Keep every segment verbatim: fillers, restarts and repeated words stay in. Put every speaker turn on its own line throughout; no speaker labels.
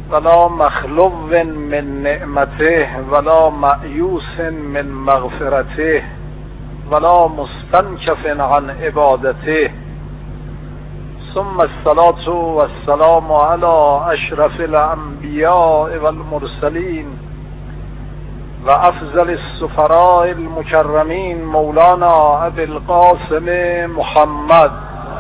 ولا مخلو من نعمته ولا مأیوس من مغفرته ولا مستنکف عن عبادته. ثم الصلاة والسلام على اشرف الانبیاء والمرسلین و افضل السفراء المکرمین مولانا ابی القاسم محمد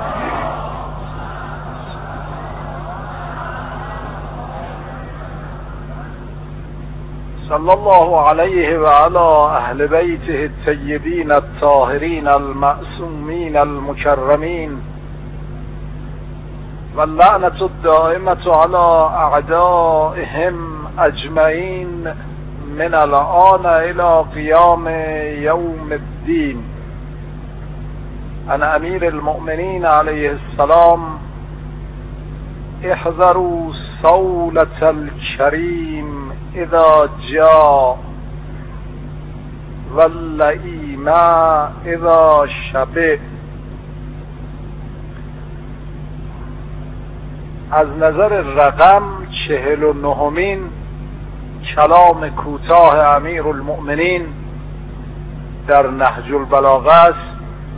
صلی الله علیه و علی اهل بیته الطیبین الطاهرین المعصومین المکرمین و اللعنة الدائمة على اعدائهم اجمعین من الآن الى قیام یوم الدین. عن امیر المؤمنین علیه السلام: احذروا صولة الكریم اذا جاء واللئیم اذا شبع. از نظر رقم چهل و نهمین کلام کوتاه امیر المؤمنین در نهج البلاغه است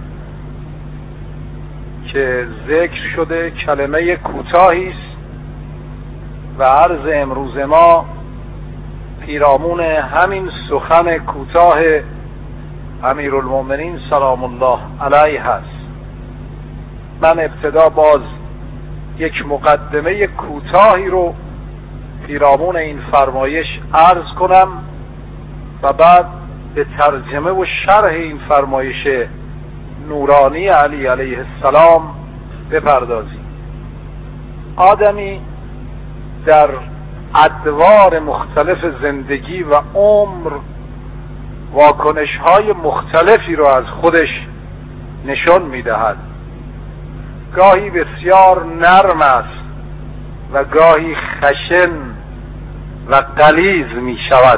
که ذکر شده کلمه کوتاهی است و عرض امروز ما پیرامون همین سخن کوتاه امیر المؤمنین سلام الله علیه است. من ابتدا باز یک مقدمه کوتاهی رو پیرامون این فرمایش عرض کنم و بعد به ترجمه و شرح این فرمایش نورانی علی علیه السلام بپردازیم. آدمی در ادوار مختلف زندگی و عمر واکنش‌های مختلفی رو از خودش نشان می‌دهد. گاهی بسیار نرم است و گاهی خشن و غلیظ می شود.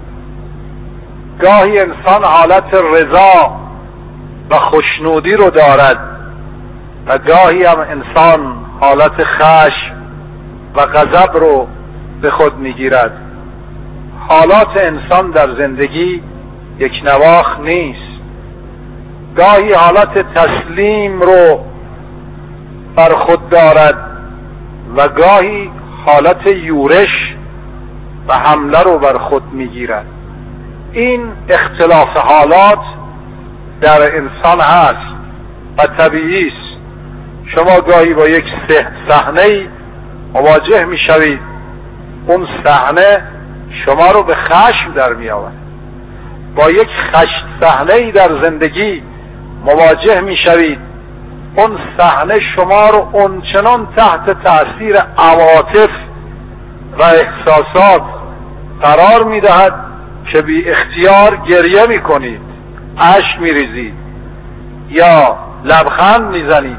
گاهی انسان حالت رضا و خوشنودی رو دارد و گاهی هم انسان حالت خشم و غضب رو به خود می گیرد. حالات انسان در زندگی یک نواخت نیست. گاهی حالت تسلیم رو بر خود دارد و گاهی حالت یورش و حمله رو بر خود میگیرد. این اختلاف حالات در انسان هست و طبیعی است. شما گاهی با یک صحنه مواجه میشوید، اون صحنه شما رو به خشم در میآورد. با یک خشم صحنه در زندگی مواجه میشوید، اون صحنه شما رو اونچنان تحت تأثیر عواطف و احساسات قرار میدهد که بی اختیار گریه میکنید، اشک میریزید یا لبخند میزنید.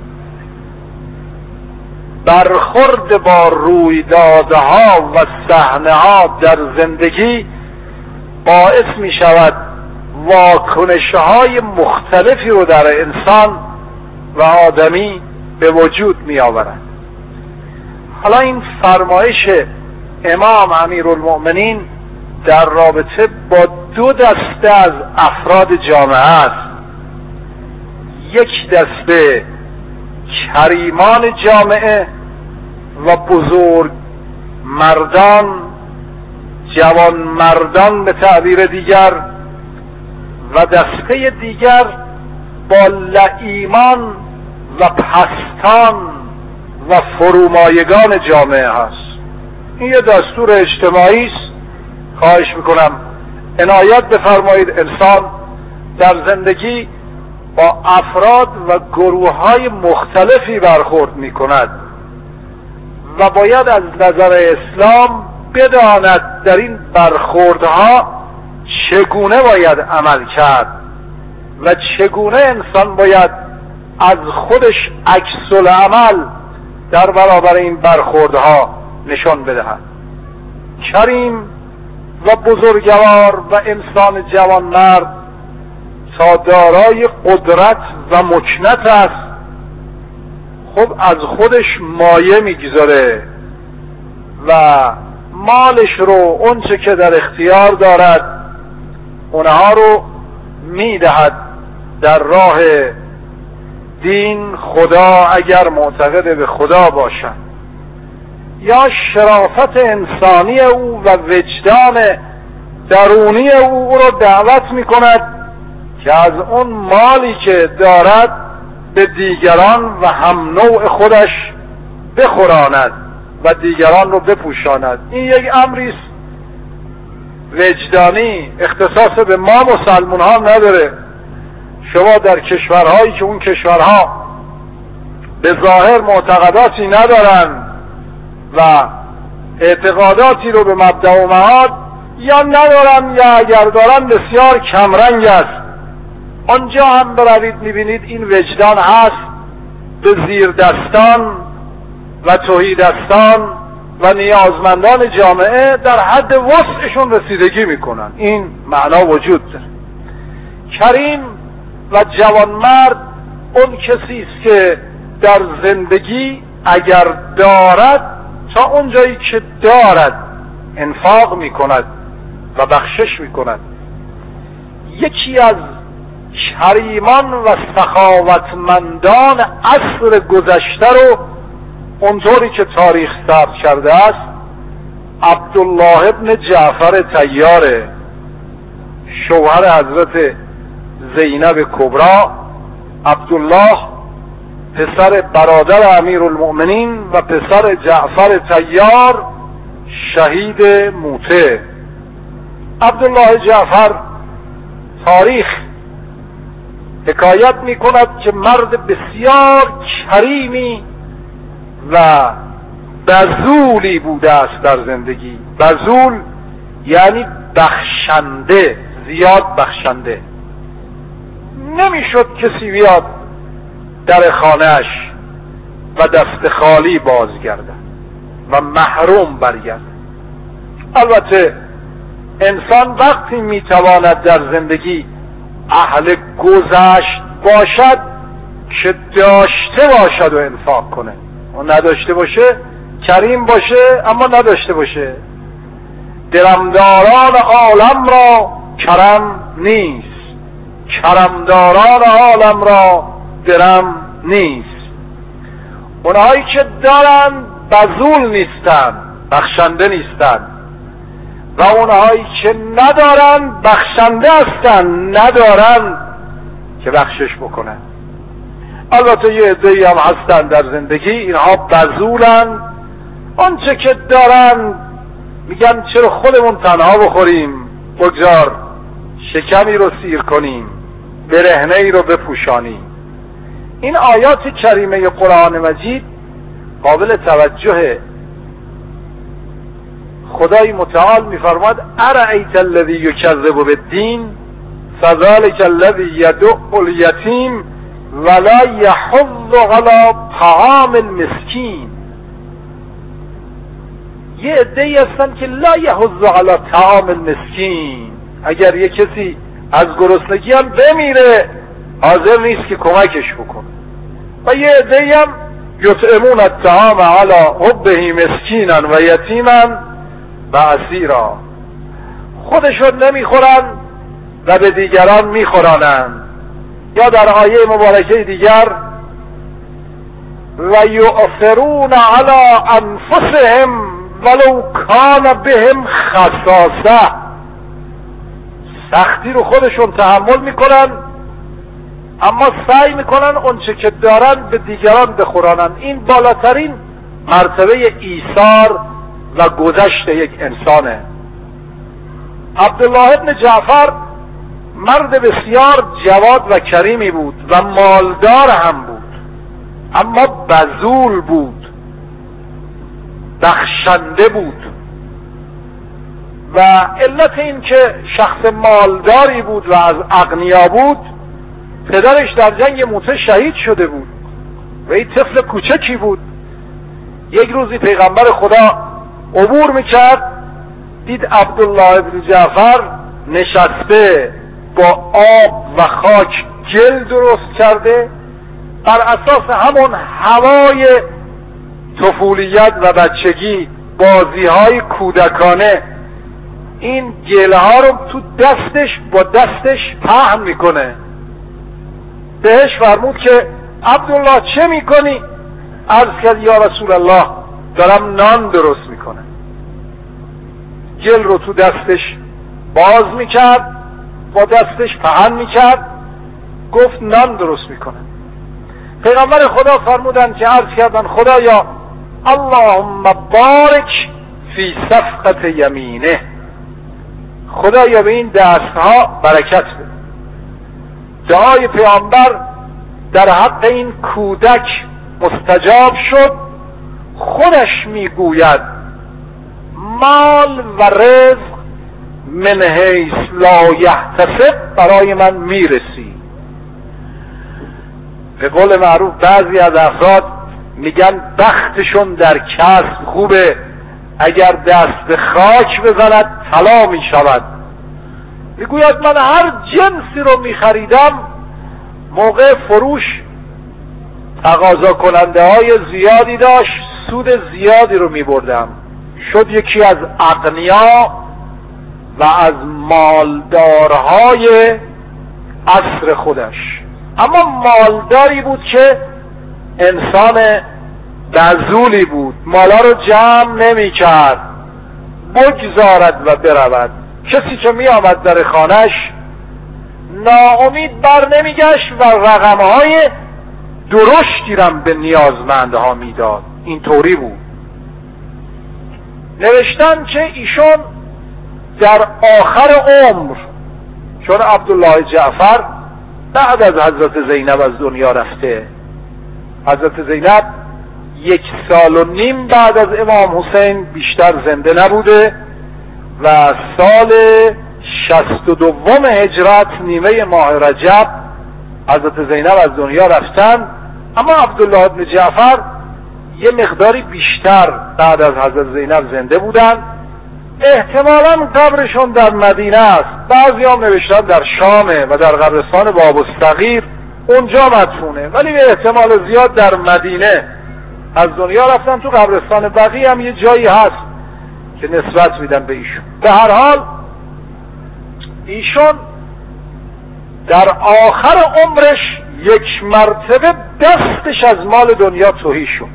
برخورد با رویدادها و صحنه‌ها در زندگی باعث میشود واکنش‌های مختلفی رو در انسان و آدمی به وجود می آورد. حالا این فرمایش امام امیرالمؤمنین در رابطه با دو دسته از افراد جامعه است. یک دسته کریمان جامعه و بزرگ مردان، جوان مردان به تعبیر دیگر، و دسته دیگر با لئیمان و پستان و فرومایگان جامعه هست. این یه دستور اجتماعی است. خواهش میکنم عنایت بفرمایید. انسان در زندگی با افراد و گروه‌های مختلفی برخورد میکند و باید از نظر اسلام بداند در این برخوردها چگونه باید عمل کرد و چگونه انسان باید از خودش عکس العمل در برابر این برخوردها نشان بدهد. کریم و بزرگوار و انسان جوانمرد تا دارای قدرت و مکنت است، خب از خودش مایه میگذاره و مالش رو، اونچه که در اختیار دارد اونها رو میدهد در راه دین خدا اگر معتقد به خدا باشد، یا شرافت انسانی او و وجدان درونی او او رو دعوت میکند که از اون مالی که دارد به دیگران و هم نوع خودش بخوراند و دیگران رو بپوشاند. این یک امری است وجدانی، اختصاص به ما مسلمان ها نداره. شما در کشورهایی که اون کشورها به ظاهر معتقداتی ندارن و اعتقاداتی رو به مبدأ و معاد یا ندارن یا اگر دارن بسیار کمرنگ است، آنجا هم بروید میبینید این وجدان هست، به زیر دستان و تهیدستان و نیازمندان جامعه در حد وسعشون رسیدگی میکنن. این معنا وجود داره. کریم و جوانمرد اون کسی است که در زندگی اگر دارد تا اونجایی که دارد انفاق میکند و بخشش میکند. یکی از کریمان و سخاوتمندان عصر گذشته رو اونطوری که تاریخ ثبت کرده است عبدالله ابن جعفر طیاره، شوهر حضرت زینب کبرا. عبدالله پسر برادر امیرالمؤمنین و پسر جعفر طیار شهید موته. عبدالله جعفر تاریخ حکایت می کند که مرد بسیار کریمی و بذولی بوده است در زندگی. بذول یعنی بخشنده، زیاد بخشنده. نمیشد کسی بیاد در خانهش و دست خالی بازگرده و محروم برگرده. البته انسان وقتی میتواند در زندگی اهل گذشت باشد که داشته باشد و انفاق کنه، و نداشته باشه کریم باشه اما نداشته باشه. درمداران عالم را کرم نیست، کرمداران عالم را درم نیست. اونهایی که دارن بذول نیستن، بخشنده نیستن، و اونهایی که ندارن بخشنده هستن، ندارن که بخشش بکنن. البته یه عده‌ای هم هستن در زندگی اینها بذولن، آنچه که دارن میگن چرا خودمون تنها بخوریم، بگذار شکمی رو سیر کنیم، برهنه‌ای رو بپوشانیم. این آیات کریمه قرآن مجید قابل توجهه. خدای متعال میفرماد ارأیت الذی یکذب بالدین فذلک الذی یدع الیتیم ولا یحض علی طعام المسکین. یه عده‌ای هستن که لا یحض علی طعام المسکین، اگر یه کسی از گرسنگی هم بمیره حاضر نیست که کمکش بکنه. و یه عده‌ای هم یطعمون الطعام علی حبه مسکینا و یتیما و اسیرا، خودشون نمیخورن و به دیگران میخورانند. یا در آیه مبارکه دیگر و یؤثرون علی انفسهم ولو کان بهم خصاصه، سختی رو خودشون تحمل میکنن اما سعی میکنن اونچه که دارن به دیگران بخورانن. این بالاترین مرتبه ایثار و گذشت یک انسانه. عبدالله ابن جعفر مرد بسیار جواد و کریمی بود و مالدار هم بود، اما بذول بود، بخشنده بود. و علت این که شخص مالداری بود و از اغنیا بود، پدرش در جنگ موته شهید شده بود و این طفل کوچکی بود. یک روزی پیغمبر خدا عبور میکرد، دید عبدالله ابن جعفر نشسته با آب و خاک گل درست کرده، بر اساس همون هوای طفولیت و بچگی بازی های کودکانه این گله ها رو تو دستش با دستش پهن میکنه. بهش فرمود که عبدالله چه میکنی؟ عرض کرد یا رسول الله دارم نان درست میکنه. گل رو تو دستش باز میکرد، با دستش پهن میکرد، گفت نان درست میکنه. پیغمبر خدا فرمودن که عرض کردن خدایا اللهم بارک فی صفقت یمینه، خدایا به این دستها برکت بده. دعای پیامبر در حق این کودک مستجاب شد. خودش میگوید مال و رزق من حیث لا یحتسب برای من میرسی. به قول معروف بعضی از افراد میگن بختشون در کسب خوبه، اگر دست به خاک بزند طلا میشود. میگوید من هر جنسی رو میخریدم موقع فروش تقاضا کننده های زیادی داشت، سود زیادی رو میبردم، شد یکی از اغنیا و از مالدارهای عصر خودش. اما مالداری بود که انسان بذولی بود، مالا رو جمع نمی کرد، بگذارد و برود. کسی که می آمد در خانهش ناامید بر نمی گشت و رقمهای درشتی رم به نیازمندها می داد. این طوری بود. نوشتن که ایشون در آخر عمر، چون عبدالله جعفر بعد از حضرت زینب از دنیا رفته، حضرت زینب یک سال و نیم بعد از امام حسین بیشتر زنده نبوده و سال شصت و دوم هجرت نیمه ماه رجب حضرت زینب از دنیا رفتن. اما عبدالله ابن جعفر یه مقداری بیشتر بعد از حضرت زینب زنده بودن. احتمالاً قبرشون در مدینه است، بعضی هم نوشتن در شامه و در قبرستان باب الصغیر اونجا مدفونه، ولی به احتمال زیاد در مدینه از دنیا رفتن. تو قبرستان بقی هم یه جایی هست که نسبت میدن به ایشون. به هر حال ایشون در آخر عمرش یک مرتبه دستش از مال دنیا تهی شد.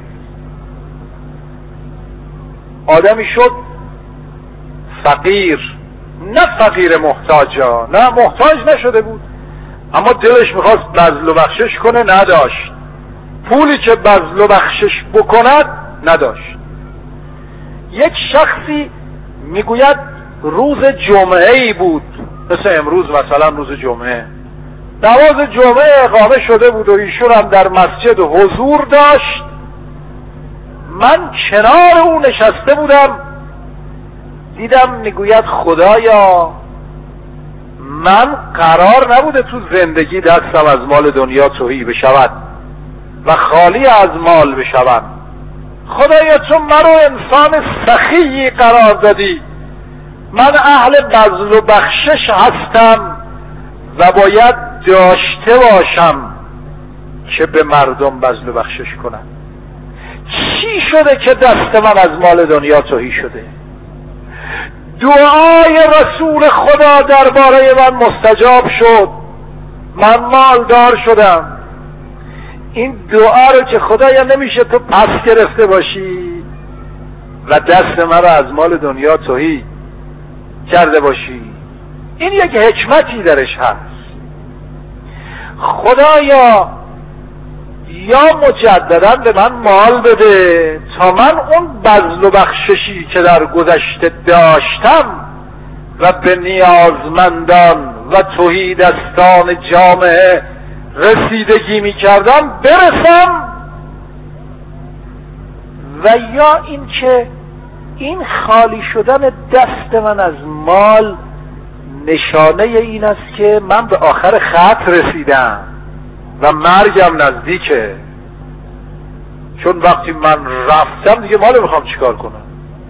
آدمی شد فقیر، نه فقیر محتاجا، نه محتاج نشده بود، اما دلش میخواست بذل و بخشش کنه، نداشت. پولی که بذل و بخشش بکند نداشت. یک شخصی میگوید روز جمعه ای بود، مثل امروز مثلا روز جمعه، نماز جمعه اقامه شده بود و ایشون هم در مسجد حضور داشت. من کنار او نشسته بودم، دیدم میگوید خدایا من قرار نبوده تو زندگی دستم از مال دنیا تهی بشود و خالی از مال بشوم. خدایا تو منو انسان سخی قرار دادی، من اهل بذل و بخشش هستم و باید داشته باشم که به مردم بذل و بخشش کنم. چی شده که دست من از مال دنیا تهی شده؟ دعای رسول خدا درباره من مستجاب شد، من مالدار شدم. این دعا رو که خدایا نمیشه تو پس گرفته باشی و دست من رو از مال دنیا تهی کرده باشی، این یک حکمتی درش هست. خدایا یا مجددا به من مال بده تا من اون بذل و بخششی که در گذشته داشتم و به نیازمندان و تهی دستان جامعه رسیدگی می کردم برسم، و یا این که این خالی شدن دست من از مال نشانه این است که من به آخر خط رسیدم و مرگم نزدیکه. چون وقتی من رفتم دیگه مال میخوام چیکار کنم؟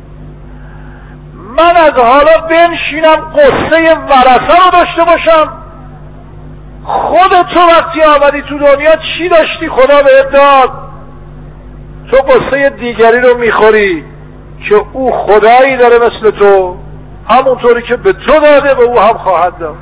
من از حالا بنشینم قصه ورثه رو داشته باشم؟ خودت تو وقتی آمدی تو دنیا چی داشتی خدا بهت داد؟ تو قصه دیگری رو میخوری، که او خدایی داره مثل تو، همونطوری که به تو داده به او هم خواهد داد.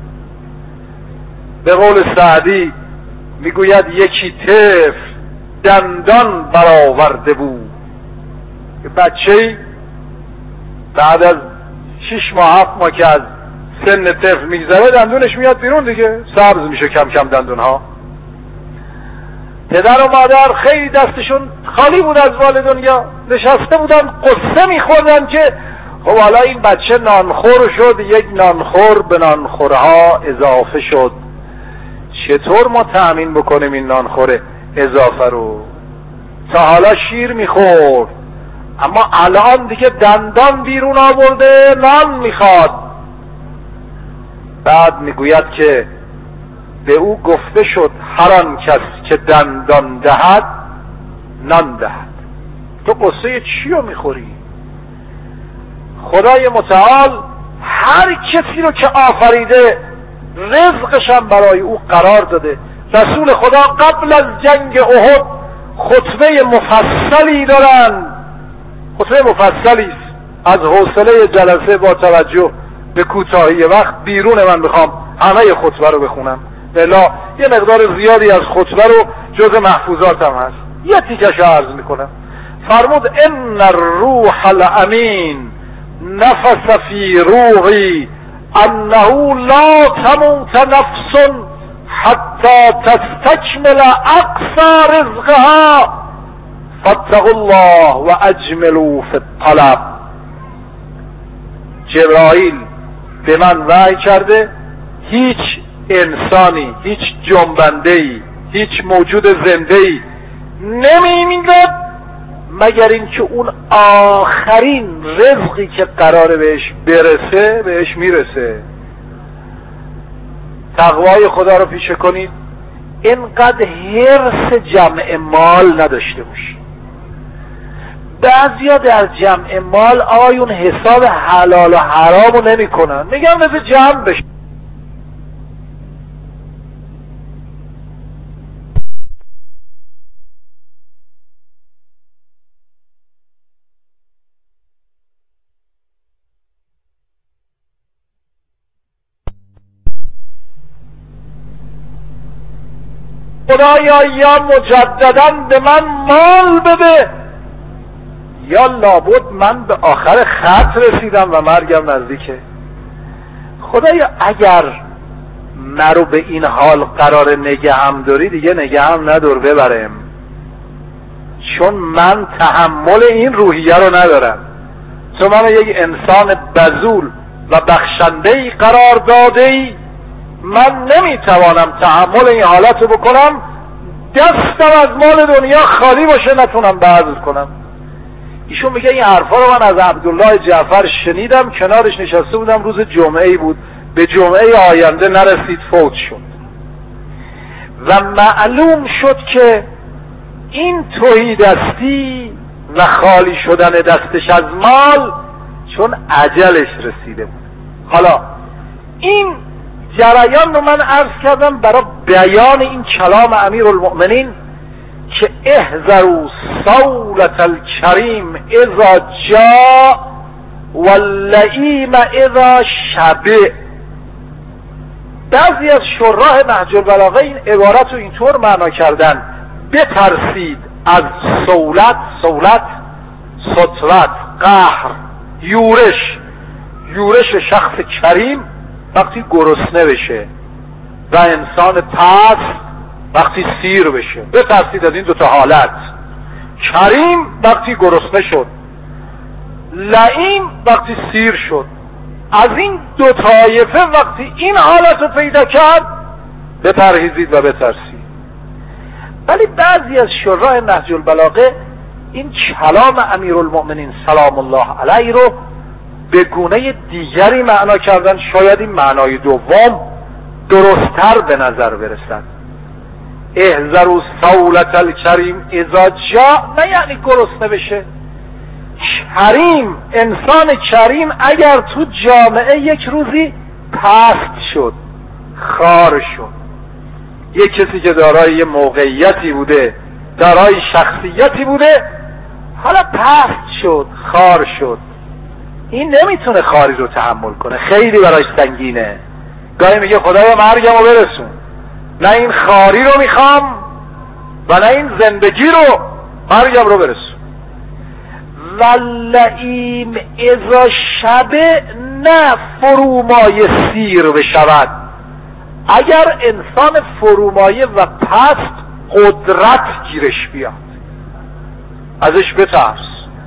به قول سعدی میگوید یکی طفل دندان برآورده بود. که بچه‌ای بعد از شش ماه هفت ماه که از سن طفل میگذره دندونش میاد بیرون دیگه، سبز میشه کم کم دندونها. پدر و مادر خیلی دستشون خالی بود از مال دنیا، نشسته بودن قصه میخوردن که خب حالا این بچه نانخور شد، یک نانخور به نانخورها اضافه شد، چطور ما تأمین بکنیم این نانخور اضافه رو؟ تا حالا شیر میخورد اما الان دیگه دندان بیرون آورده نان میخواد. بعد میگوید که به او گفته شد هر آن کس که دندان دهد نان دهد. تو قصه چی رو میخوری؟ خدای متعال هر کسی رو که آفریده رزقش هم برای او قرار داده. رسول خدا قبل از جنگ احد خطبه مفصلی دارن، خطبه مفصلی است. از حوصله جلسه با توجه به کوتاهی وقت بیرون من بخوام همه خطبه رو بخونم، الا یه مقدار زیادی از خطبه رو جز محفوظاتم هست، یه تیکش عرض میکنم. فرمود ان الروح الامین نفس فی روحی انه لا تموت نفس حتی تستکمل اقصى رزقها فاتقوا الله و اجملوا فی الطلب. جبرائیل به من وحی کرده هیچ انسانی، هیچ جنبنده‌ای، هیچ موجود زنده‌ای نمی‌میرد مگر اینکه اون آخرین رزقی که قراره بهش برسه بهش میرسه. تقوای خدا رو پیشه کنید، اینقدر حرص جمع مال نداشته باشید. بعضیا در جمع مال آیون حساب حلال و حرام رو نمی کنن، میگن مثل جمع بشه. خدایا یا مجددا به من مال بده یا لابد من به آخر خط رسیدم و مرگم نزدیکه. خدایا اگر مرو به این حال قرار نگهم داری دیگه نگهم ندار ببرم، چون من تحمل این روحیه رو ندارم. تو منو یک انسان بذول و بخشنده‌ای قرار داده‌ای، من نمیتوانم تحمل این حالت رو بکنم دستم از مال دنیا خالی باشه نتونم بذل کنم. ایشون میگه این حرفا رو من از عبدالله جعفر شنیدم، کنارش نشسته بودم، روز جمعه‌ای بود، به جمعه آینده نرسید، فوت شد و معلوم شد که این تهیدستی و خالی شدن دستش از مال چون اجلش رسیده بود. حالا این جریان رو من عرض کردم برای بیان این کلام امیرالمؤمنین که احذروا صولة الکریم اذا جاء واللئیم اذا شبع. بعضی از شراح نهج البلاغه این عبارت رو اینطور معنا کردن: بترسید از صولت، صولت سطوت، قهر، یورش. یورش شخص کریم وقتی گرسنه بشه و انسان پست وقتی سیر بشه. بترسید از این دوتا حالت. کریم وقتی گرسنه شد، لئیم وقتی سیر شد. از این دو طایفه وقتی این حالت رو پیدا کرد بپرهیزید و بترسید. ولی بعضی از شراح نهج البلاغه این کلام امیرالمؤمنین سلام الله علیه رو به گونه دیگری معنا کردن، شاید این معنای دوم درست‌تر به نظر برسد. احذروا صولة الکریم اذا جاء، نه یعنی گرسنه بشه. کریم، انسان کریم اگر تو جامعه یک روزی پست شد، خار شد، یک کسی که دارای یه موقعیتی بوده، دارای شخصیتی بوده، حالا پست شد، خار شد، این نمیتونه خاری رو تحمل کنه، خیلی براش سنگینه. گاهی میگه خدایا مرگمو برسون، نه این خاری رو میخوام و نه این زندگی رو، مرگم رو برسون. واللئیم اذا شبه نه فرومایه سیر بشود. اگر انسان فرومایه و پست قدرت گیرش بیاد، ازش بترس.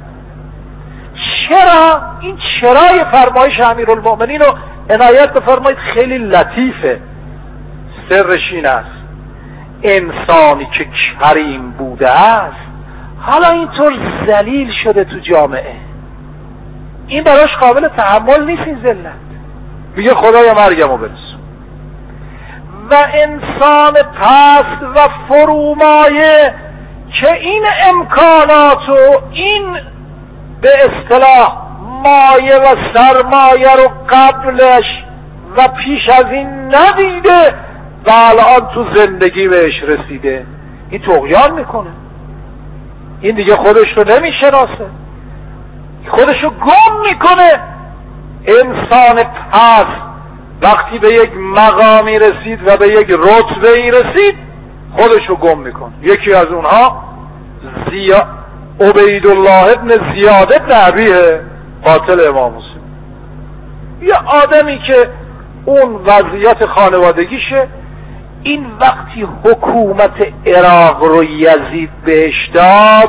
چرا؟ این چرای فرمایش امیرالمؤمنین رو عنایت بفرمایید، خیلی لطیفه. سرش این است انسانی که کریم بوده است حالا اینطور ذلیل شده تو جامعه، این براش قابل تحمل نیست این ذلت. میگه خدایا مرگمو برسون. و انسان پست و فرومایه که این امکانات و این به اصطلاح مایه و سرمایه رو قبلش و پیش از این ندیده و الان تو زندگی بهش رسیده، این طغیان میکنه، این دیگه خودش رو نمیشناسه، خودش رو گم میکنه. انسان پست وقتی به یک مقامی رسید و به یک رتبه ای رسید خودش رو گم میکنه. یکی از اونها زیا... عبیدالله ابن زیاد ابن عبیه، قاتل امام حسین. یه آدمی که اون وضعیت خانوادگیشه، این وقتی حکومت عراق رو یزید بهش داد،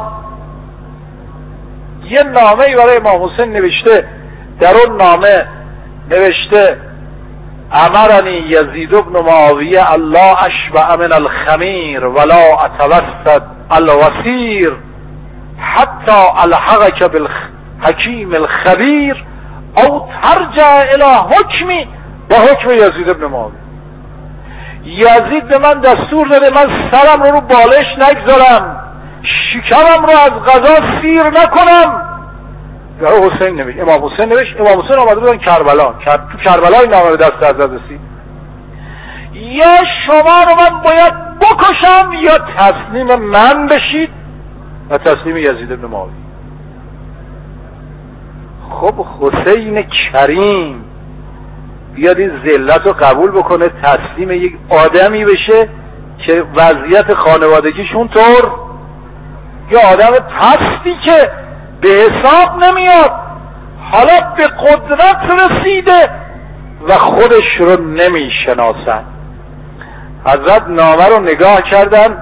یه نامه برای امام حسین نوشته، در اون نامه نوشته امرنی یزید ابن معاویه الله اشبع من الخمیر ولا اتوسط الوسیر حتی الحقک بالحکیم الخبیر او ترجع الى حکمی و حکم یزید ابن معاویه. یزید به من دستور داده من سرم رو رو بالش نگذارم، شکمم رو از غذا سیر نکنم. برای حسین نوشت، امام حسین نوشت، امام حسین آمده بودن کربلا، تو کربلا این نامه دست حضرت رسید، یا شما رو من باید بکشم یا تسلیم من بشید و تسلیم یزید ابن معاویه. خب حسین کریم بیاد این ذلت رو قبول بکنه، تسلیم یک آدمی بشه که وضعیت خانوادگیشون طور، یا آدم پستی که به حساب نمیاد، حالا به قدرت رسیده و خودش رو نمیشناسن. حضرت نامه رو نگاه کردن،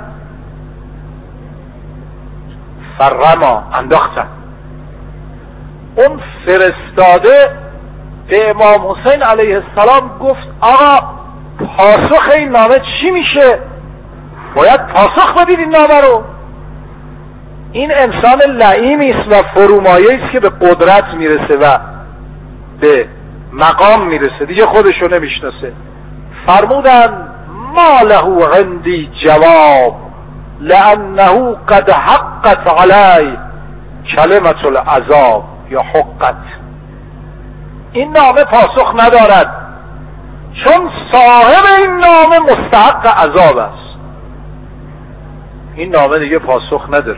فرما انداختن. اون فرستاده به امام حسین علیه السلام گفت آقا پاسخ این نامه چی میشه؟ باید پاسخ بدید این نامه رو. این انسان لعیمی است و فرومایه است که به قدرت میرسه و به مقام میرسه، دیگه خودشو نمیشناسه. فرمودن ما له عندی جواب لانه قد حقت علی کلمت العذاب یا حقت. این نامه پاسخ ندارد چون صاحب این نامه مستحق عذاب است. این نامه دیگه پاسخ نداره.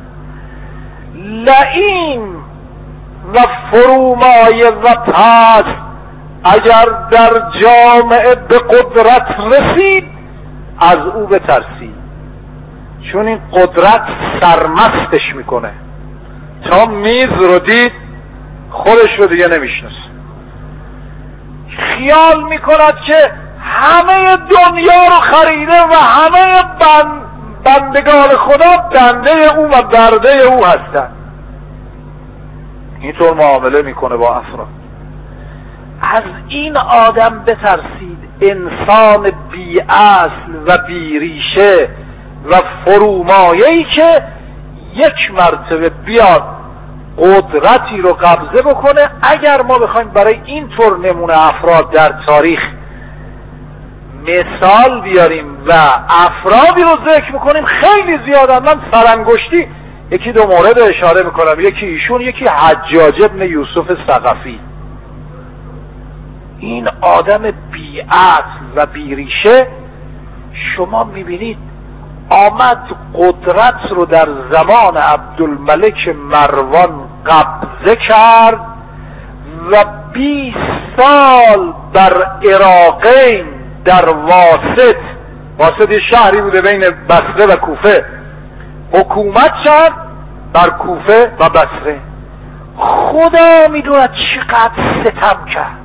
لعیم و فرومایه و پست اگر در جامعه به قدرت رسید از او بترسید، چون این قدرت سرمستش میکنه، تا میز رو دید خودش رو دیگه نمیشناسه، خیال میکند که همه دنیا رو خریده و همه بند بندگان خدا بنده او و برده او هستند. اینطور معامله میکنه با افراد. از این آدم بترسید، انسان بی اصل و بی ریشه و فرومایه‌ای که یک مرتبه بیاد قدرتی رو قبضه بکنه. اگر ما بخوایم برای این طور نمونه افراد در تاریخ مثال بیاریم و افرادی رو ذکر بکنیم خیلی زیادن. من سرانگشتی یکی دو مورد اشاره میکنم. یکی ایشون، یکی حجاج ابن یوسف ثقفی. این آدم بی اصل و بی ریشه، شما میبینید آمد قدرت رو در زمان عبدالملک مروان قبضه کرد و بیست سال بر عراقین در واسط واسط یه شهری بوده بین بصره و کوفه حکومت کرد بر کوفه و بصره. خدا میدوند چقدر ستم کرد.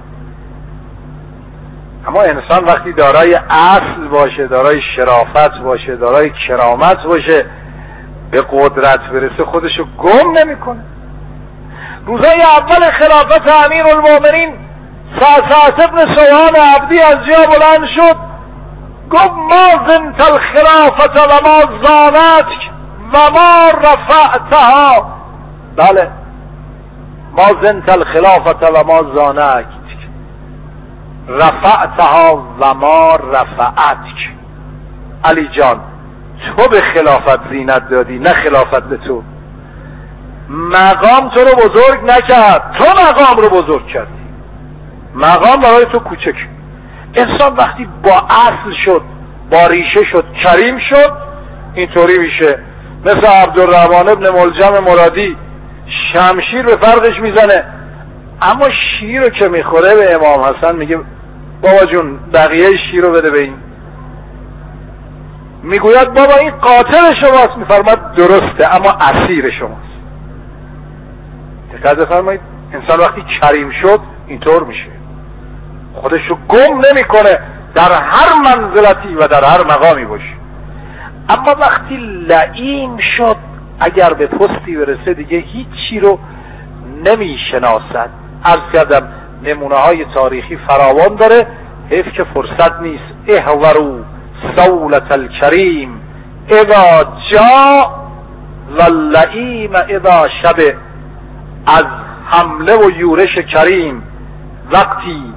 اما انسان وقتی دارای اصل باشه، دارای شرافت باشه، دارای کرامت باشه، به قدرت برسه خودشو گم نمیکنه. روزای اول خلافت امیرالمومنین سعد ابن سوهان عبدی از جا بلند شد، گفت ما زنت الخلافت و ما زانتک و ما رفعتها. بله، ما زنت الخلافت و ما زانتک رفعتها و ما رفعتک. علی جان، تو به خلافت زینت دادی، نه خلافت به تو. مقام تو رو بزرگ نکرد، تو مقام رو بزرگ کردی. مقام برای تو کوچک. انسان وقتی با اصل شد، با ریشه شد، کریم شد، اینطوری میشه. مثل عبدالرحمن ابن ملجم مرادی، شمشیر به فرقش میزنه، اما شیر رو که میخوره به امام حسن میگه بابا جون بقیه شیر رو بده به این. میگوید بابا این قاتل شماست، میفرماد درسته اما اسیر شماست. دقت بفرمایید، انسان وقتی کریم شد اینطور میشه، خودش رو گم نمیکنه در هر منزلتی و در هر مقامی باشه. اما وقتی لئیم شد، اگر به پستی برسه دیگه هیچی رو نمیشناسد. عرض کردم نمونه های تاریخی فراوان داره، حیف که فرصت نیست. احورو سولت الکریم اذا جا و لئیم اذا شبه. از حمله و یورش کریم وقتی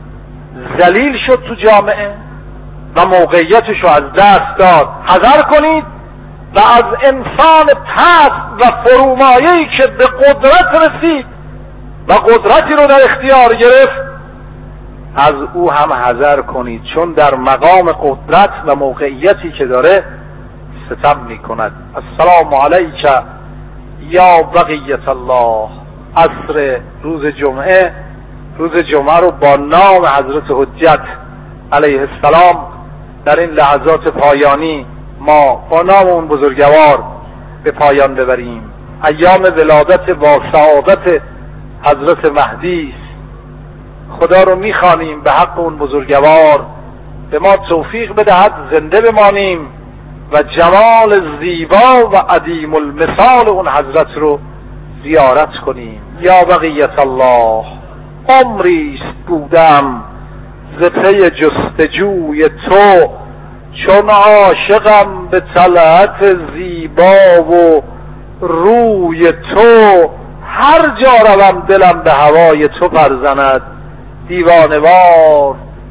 ذلیل شد تو جامعه و موقعیتش رو از دست داد حذر کنید، و از انسان پست و فرومایه‌ای که به قدرت رسید و قدرتی رو در اختیار گرفت، از او هم حذر کنید، چون در مقام قدرت و موقعیتی که داره ستم می کند. السلام علیک یا بقیت الله. عصر روز جمعه، روز جمعه رو با نام حضرت حجت علیه السلام در این لحظات پایانی ما با نام اون بزرگوار به پایان ببریم. ایام ولادت با سعادت حضرت مهدی است. خدا رو میخوانیم به حق اون بزرگوار به ما توفیق بدهد زنده بمانیم و جمال زیبا و عدیم المثال اون حضرت رو زیارت کنیم. یا بقیت الله، عمریست بودم ز پی جستجوی تو، چون عاشقم به طلعت زیبا و روی تو. هر جا روم دلم به هوای تو پرزند، دیوانوار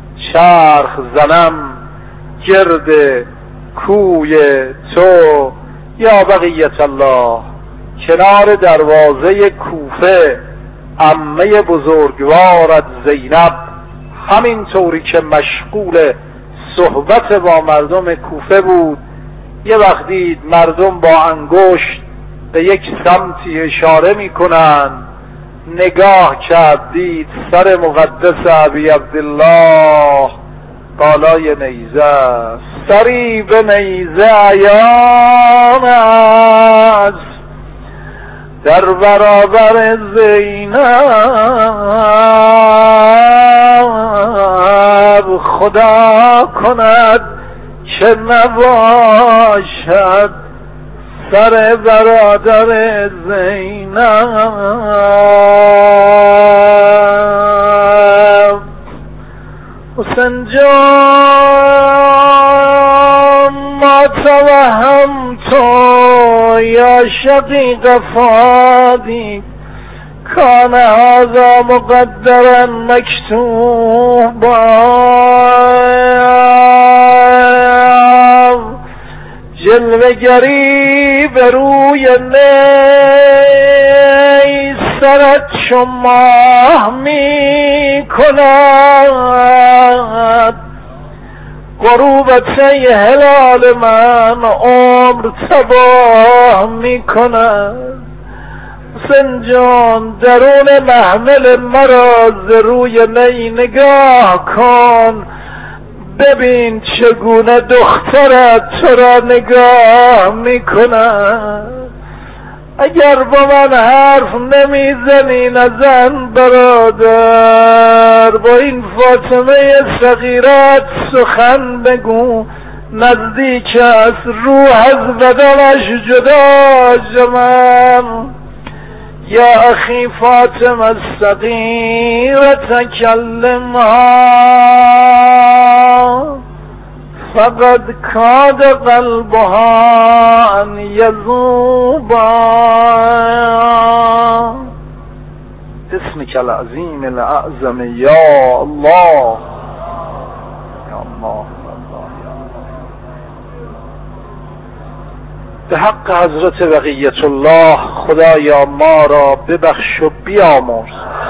چرخ زنم گرد کوی تو. یا بقیت الله، کنار دروازه کوفه عمه بزرگوارت زینب همین طوری که مشغول صحبت با مردم کوفه بود، یه وقت دید مردم با انگشت به یک سمتی اشاره میکنن، نگاه کرد دید سر مقدس ابی عبدالله بالای نیزه، سری به نیزه عیان است در برابر زینب. خدا کند که نباشد سر برادر زینب. حسین جان ما توهم تو یا شقیق فادی، کان هذا مقدرا مکتوبا. جلوه گری به روی نی سرت شما می کند، غروبت ای هلال من عمر تباه می کند. حسین جان درون محمل مرا ز روی نی نگاه کن، ببین چگونه دخترت تو را نگاه می کند. اگر با من حرف نمیزنی نزن برادر، با این فاطمه صغیرت سخن بگو، نزدیک است روح از بدنش جدا شوم. یا اخی فاطمه الصغیره تکلمها فقد کاد قلبها ان یذوبا. اسمک العظیم الاعظم یا الله یا الله. به حق حضرت بقیت الله خدایا ما را ببخش و بیامرز،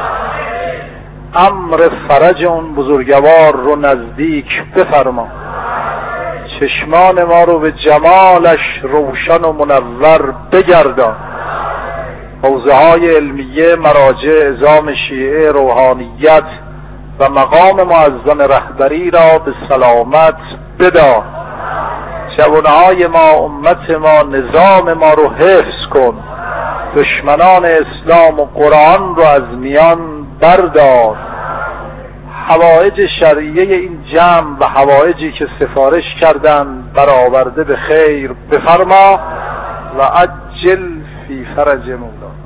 امر فرج اون بزرگوار رو نزدیک بفرما، چشمان ما رو به جمالش روشن و منور بگردان، حوزه های علمیه مراجع اعظام شیعه روحانیت و مقام معظم رهبری را به سلامت بدار، جوانهای ما امت ما نظام ما رو حفظ کن، دشمنان اسلام و قرآن رو از میان بردار، حوائج شرعیه این جمع و حوائجی که سفارش کردن برآورده به خیر بفرما و عجل فی فرج مولا.